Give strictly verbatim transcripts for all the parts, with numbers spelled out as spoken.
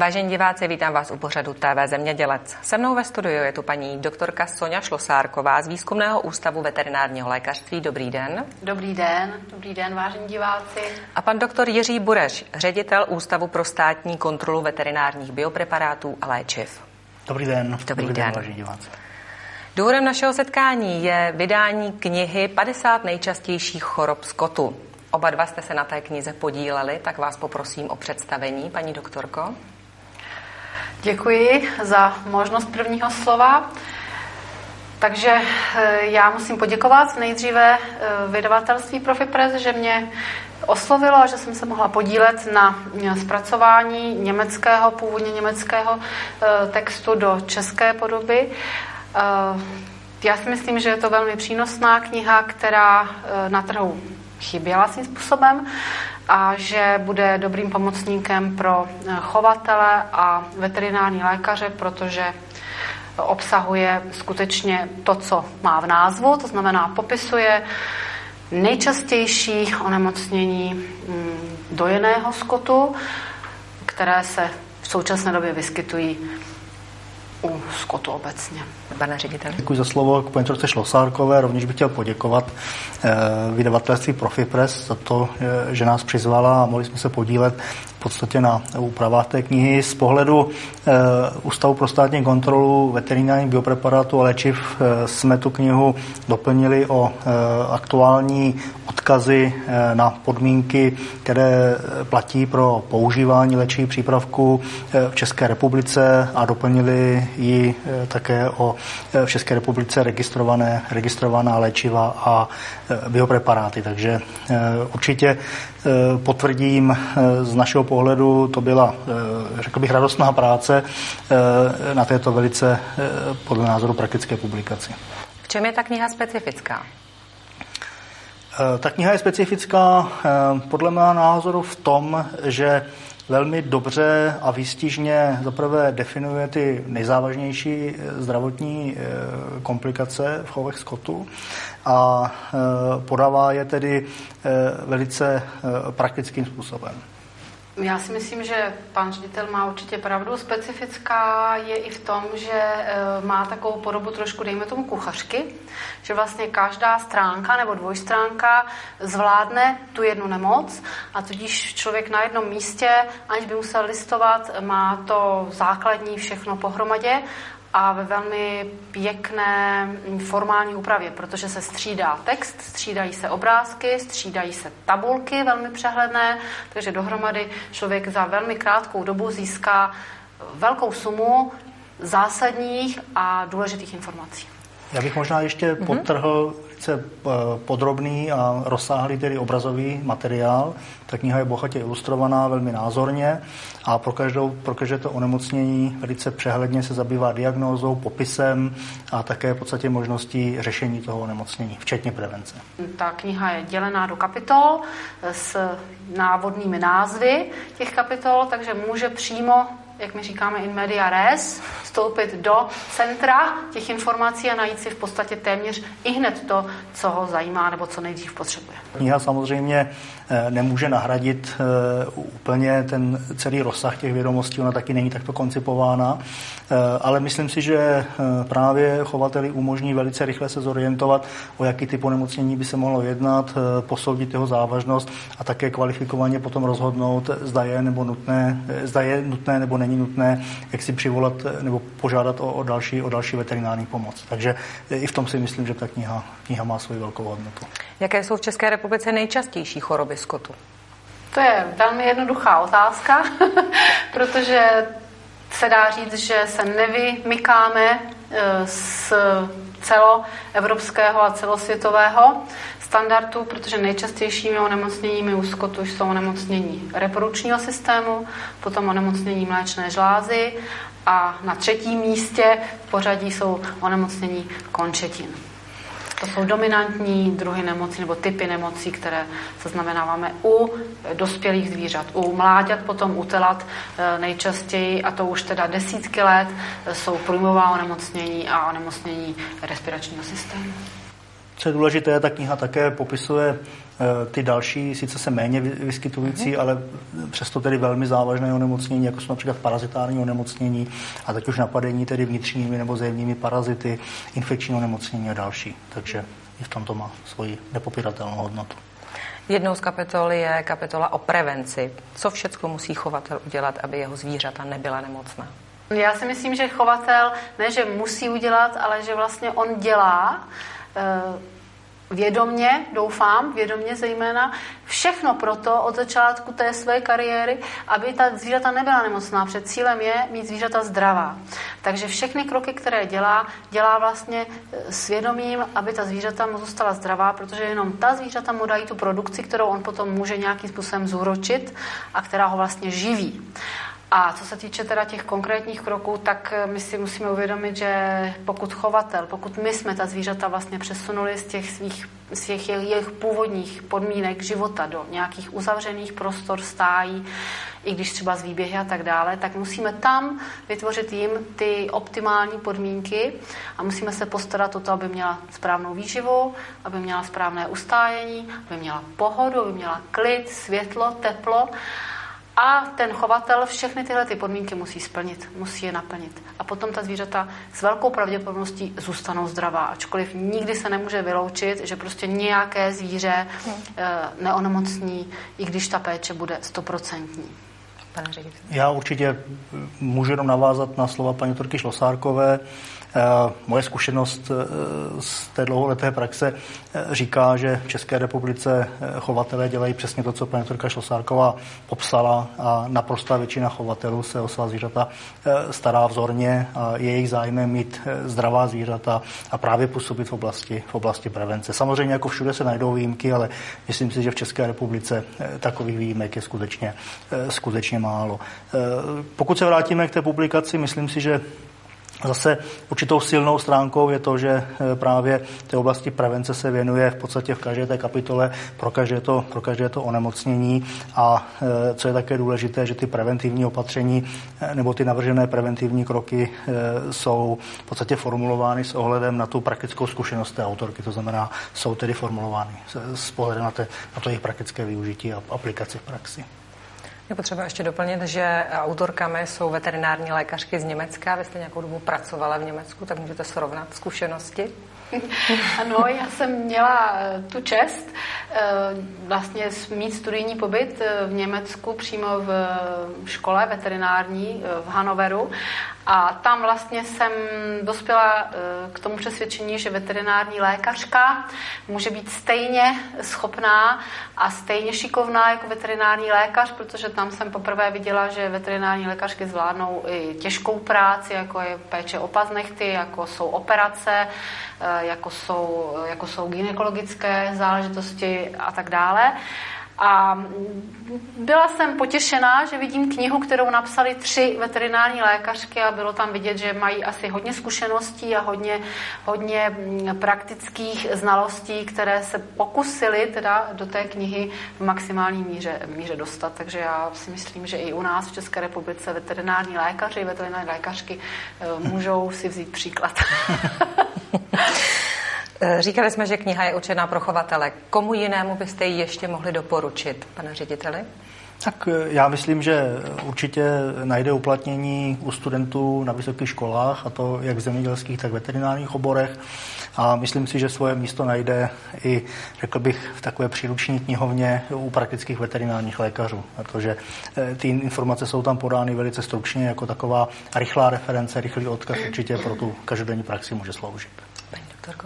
Vážení diváci, vítám vás u pořadu T V Zemědělec. Se mnou ve studiu je tu paní doktorka Soňa Šlosárková z Výzkumného ústavu veterinárního lékařství. Dobrý den. Dobrý den, dobrý den, vážení diváci. A pan doktor Jiří Bureš, ředitel Ústavu pro státní kontrolu veterinárních biopreparátů a léčiv. Dobrý den. Dobrý, dobrý den, den, vážení diváci. Důvodem našeho setkání je vydání knihy padesát nejčastějších chorob skotu. Oba dva jste se na té knize podíleli, tak vás poprosím o představení, paní doktorko. Děkuji za možnost prvního slova. Takže já musím poděkovat nejdříve vydavatelství Profipress, že mě oslovilo a že jsem se mohla podílet na zpracování německého, původně německého textu do české podoby. Já si myslím, že je to velmi přínosná kniha, která na trhu chyběla svým způsobem a že bude dobrým pomocníkem pro chovatele a veterinární lékaře, protože obsahuje skutečně to, co má v názvu, to znamená popisuje nejčastější onemocnění dojeného skotu, které se v současné době vyskytují u skotu obecně. Pane řediteli. Děkuji za slovo k paní doktorce Šlosárkové. Rovněž bych chtěl poděkovat vydavatelství Profipress za to, že nás přizvala a mohli jsme se podílet v podstatě na úpravách té knihy. Z pohledu Ústavu pro státní kontrolu veterinárních biopreparátů a léčiv jsme tu knihu doplnili o aktuální odkazy na podmínky, které platí pro používání léčivých přípravků v České republice a doplnili ji také o v České republice registrované, registrovaná léčiva a biopreparáty. Takže určitě potvrdím, z našeho pohledu to byla, řekl bych, radostná práce na této velice podle názoru praktické publikaci. V čem je ta kniha specifická? Ta kniha je specifická podle mého názoru v tom, že velmi dobře a výstižně zaprvé definuje ty nejzávažnější zdravotní komplikace v chovech skotu a podává je tedy velice praktickým způsobem. Já si myslím, že pan ředitel má určitě pravdu. Specifická je i v tom, že má takovou podobu trošku, dejme tomu, kuchařky, že vlastně každá stránka nebo dvojstránka zvládne tu jednu nemoc a tudíž člověk na jednom místě, aniž by musel listovat, má to základní všechno pohromadě a ve velmi pěkné formální úpravě, protože se střídá text, střídají se obrázky, střídají se tabulky velmi přehledné, takže dohromady člověk za velmi krátkou dobu získá velkou sumu zásadních a důležitých informací. Já bych možná ještě mm-hmm. podtrhl velice podrobný a rozsáhlý tedy obrazový materiál. Ta kniha je bohatě ilustrovaná, velmi názorně a pro, každou, pro každé to onemocnění velice přehledně se zabývá diagnózou, popisem a také v podstatě možností řešení toho onemocnění, včetně prevence. Ta kniha je dělená do kapitol s návodnými názvy těch kapitol, takže může přímo, jak my říkáme in media res, vstoupit do centra těch informací a najít si v podstatě téměř i hned to, co ho zajímá nebo co nejdřív potřebuje. Kniha samozřejmě nemůže nahradit úplně ten celý rozsah těch vědomostí, ona taky není takto koncipována, ale myslím si, že právě chovateli umožní velice rychle se zorientovat, o jaký typ onemocnění by se mohlo jednat, posoudit jeho závažnost a také kvalifikovaně potom rozhodnout, zda je nebo nutné, zda je nutné nebo není nutné, jak si přivolat nebo požádat o, o, další, o další veterinární pomoc. Takže i v tom si myslím, že ta kniha, kniha má svoji velkou hodnotu. Jaké jsou v České republice nejčastější choroby skotu? To je velmi jednoduchá otázka, protože se dá říct, že se nevymykáme z celoevropského a celosvětového standardu, protože nejčastějšími onemocněními u skotu jsou onemocnění reprodukčního systému, potom onemocnění mléčné žlázy a na třetím místě v pořadí jsou onemocnění končetin. To jsou dominantní druhy nemocí nebo typy nemocí, které zaznamenáváme u dospělých zvířat. U mláďat, potom u telat nejčastěji, a to už teda desítky let, jsou průjmová onemocnění a onemocnění respiračního systému. Co je důležité, ta kniha také popisuje ty další, sice se méně vyskytující, mm-hmm. ale přesto tedy velmi závažné onemocnění, jako jsou například parazitární onemocnění a teď už napadení tedy vnitřními nebo zjevnými parazity, infekční onemocnění a další. Takže i v tomto má svoji nepopiratelnou hodnotu. Jednou z kapitol je kapitola o prevenci. Co všechno musí chovatel udělat, aby jeho zvířata nebyla nemocná? Já si myslím, že chovatel ne, že musí udělat, ale že vlastně on dělá vědomně, doufám, vědomně zejména, všechno proto od začátku té své kariéry, aby ta zvířata nebyla nemocná. Před cílem je mít zvířata zdravá. Takže všechny kroky, které dělá, dělá vlastně s vědomím, aby ta zvířata mu zůstala zdravá, protože jenom ta zvířata mu dají tu produkci, kterou on potom může nějakým způsobem zúročit a která ho vlastně živí. A co se týče teda těch konkrétních kroků, tak my si musíme uvědomit, že pokud chovatel, pokud my jsme ta zvířata vlastně přesunuli z těch svých, z těch jejich původních podmínek života do nějakých uzavřených prostor, stájí, i když třeba z výběhy a tak dále, tak musíme tam vytvořit jim ty optimální podmínky a musíme se postarat o to, aby měla správnou výživu, aby měla správné ustájení, aby měla pohodu, aby měla klid, světlo, teplo. A ten chovatel všechny tyhle ty podmínky musí splnit, musí je naplnit. A potom ta zvířata s velkou pravděpodobností zůstanou zdravá, ačkoliv nikdy se nemůže vyloučit, že prostě nějaké zvíře hmm. neonemocní, i když ta péče bude stoprocentní. Já určitě můžu jenom navázat na slova paní doktorky Šlosárkové. Moje zkušenost z té dlouholeté praxe říká, že v České republice chovatelé dělají přesně to, co paní doktorka Šlosárková popsala a naprostá většina chovatelů se o svá zvířata stará vzorně a je jejich zájmem mít zdravá zvířata a právě působit v oblasti, v oblasti prevence. Samozřejmě jako všude se najdou výjimky, ale myslím si, že v České republice takových výjimek je skutečně, skutečně málo. Pokud se vrátíme k té publikaci, myslím si, že zase určitou silnou stránkou je to, že právě té oblasti prevence se věnuje v podstatě v každé té kapitole pro každé to, pro každé to onemocnění a co je také důležité, že ty preventivní opatření nebo ty navržené preventivní kroky jsou v podstatě formulovány s ohledem na tu praktickou zkušenost té autorky, to znamená, jsou tedy formulovány s pohledem na, te, na to jejich praktické využití a aplikaci v praxi. Je potřeba ještě doplnit, že autorkami jsou veterinární lékařky z Německa. Vy jste nějakou dobu pracovala v Německu, tak můžete srovnat zkušenosti. Ano, já jsem měla tu čest vlastně mít studijní pobyt v Německu přímo v škole veterinární v Hannoveru a tam vlastně jsem dospěla k tomu přesvědčení, že veterinární lékařka může být stejně schopná a stejně šikovná jako veterinární lékař, protože tam jsem poprvé viděla, že veterinární lékařky zvládnou i těžkou práci, jako je péče o paznechty, jako jsou operace, jako jsou, jako jsou gynekologické záležitosti a tak dále. A byla jsem potěšená, že vidím knihu, kterou napsali tři veterinární lékařky a bylo tam vidět, že mají asi hodně zkušeností a hodně, hodně praktických znalostí, které se pokusili teda do té knihy v maximální míře, míře dostat. Takže já si myslím, že i u nás v České republice veterinární lékaři, veterinární lékařky můžou si vzít příklad. Říkali jsme, že kniha je určená pro chovatele. Komu jinému byste ji ještě mohli doporučit, pane řediteli? Tak já myslím, že určitě najde uplatnění u studentů na vysokých školách, a to jak v zemědělských, tak v veterinárních oborech. A myslím si, že svoje místo najde i, řekl bych, v takové příruční knihovně u praktických veterinárních lékařů. Protože ty informace jsou tam podány velice stručně, jako taková rychlá reference, rychlý odkaz určitě pro tu každodenní praxi může sloužit. Paní doktorko?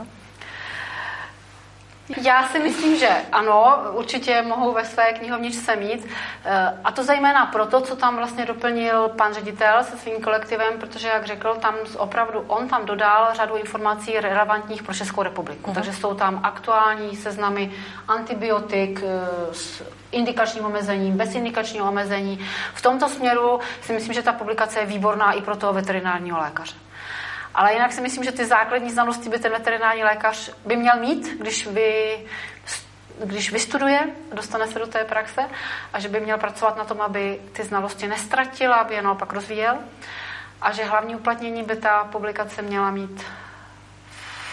Já si myslím, že ano, určitě mohou ve své knihovničce mít. A to zejména proto, co tam vlastně doplnil pan ředitel se svým kolektivem, protože, jak řekl, tam opravdu on tam dodal řadu informací relevantních pro Českou republiku. Uh-huh. Takže jsou tam aktuální seznamy antibiotik s indikačním omezením, bez indikačního omezení. V tomto směru si myslím, že ta publikace je výborná i pro toho veterinárního lékaře. Ale jinak si myslím, že ty základní znalosti by ten veterinární lékař by měl mít, když, vy, když vystuduje, dostane se do té praxe a že by měl pracovat na tom, aby ty znalosti nestratil, aby je naopak rozvíjel a že hlavní uplatnění by ta publikace měla mít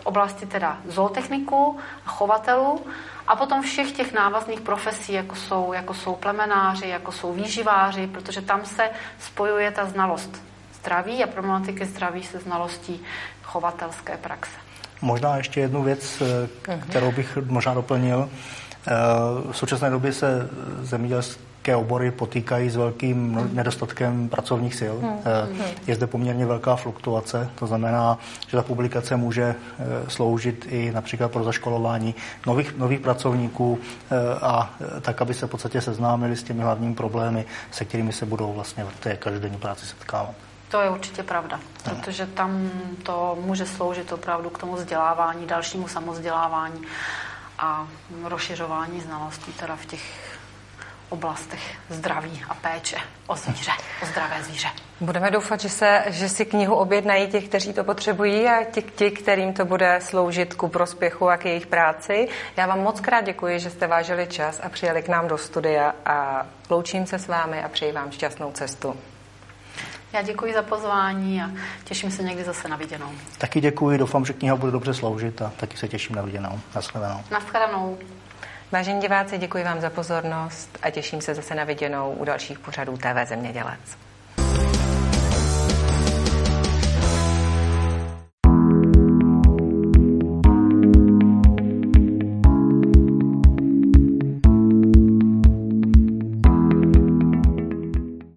oblasti teda zootechniků a chovatelů a potom všech těch návazných profesí, jako jsou, jako jsou plemenáři, jako jsou výživáři, protože tam se spojuje ta znalost zdraví a problematiky zdraví se znalostí chovatelské praxe. Možná ještě jednu věc, kterou bych možná doplnil. V současné době se zemědělské obory potýkají s velkým nedostatkem pracovních sil. Je zde poměrně velká fluktuace, to znamená, že ta publikace může sloužit i například pro zaškolování nových, nových pracovníků a tak, aby se v podstatě seznámili s těmi hlavními problémy, se kterými se budou vlastně v té každodenní práci setkávat. To je určitě pravda, protože tam to může sloužit opravdu k tomu vzdělávání, dalšímu samozdělávání a rozšiřování znalostí teda v těch oblastech zdraví a péče o zvíře, o zdravé zvíře. Budeme doufat, že, se, že si knihu objednají těch, kteří to potřebují a ti, ti, kterým to bude sloužit ku prospěchu a k jejich práci. Já vám moc krát děkuji, že jste vážili čas a přijeli k nám do studia a loučím se s vámi a přeji vám šťastnou cestu. Já děkuji za pozvání a těším se někdy zase na viděnou. Taky děkuji, doufám, že kniha bude dobře sloužit a taky se těším na viděnou. Naschledanou. Naschledanou. Vážení diváci, děkuji vám za pozornost a těším se zase na viděnou u dalších pořadů T V Zemědělec.